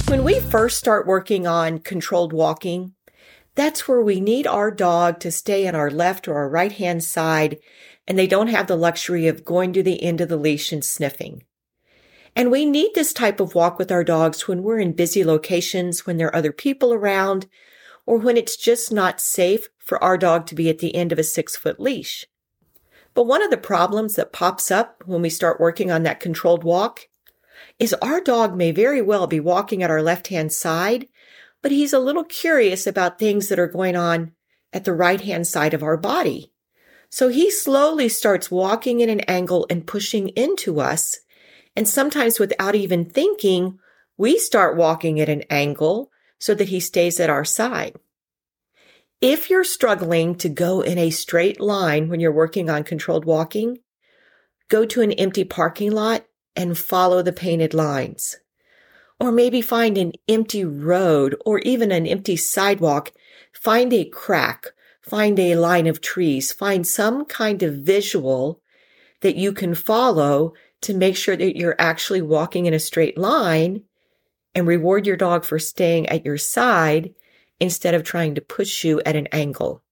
When we first start working on controlled walking, that's where we need our dog to stay on our left or our right-hand side, and they don't have the luxury of going to the end of the leash and sniffing. And we need this type of walk with our dogs when we're in busy locations, when there are other people around, or when it's just not safe for our dog to be at the end of a 6-foot leash. But one of the problems that pops up when we start working on that controlled walk is our dog may very well be walking at our left-hand side, but he's a little curious about things that are going on at the right-hand side of our body. So he slowly starts walking at an angle and pushing into us. And sometimes without even thinking, we start walking at an angle so that he stays at our side. If you're struggling to go in a straight line when you're working on controlled walking, go to an empty parking lot and follow the painted lines. Or maybe find an empty road or even an empty sidewalk. Find a crack, find a line of trees, find some kind of visual that you can follow to make sure that you're actually walking in a straight line, and reward your dog for staying at your side instead of trying to push you at an angle.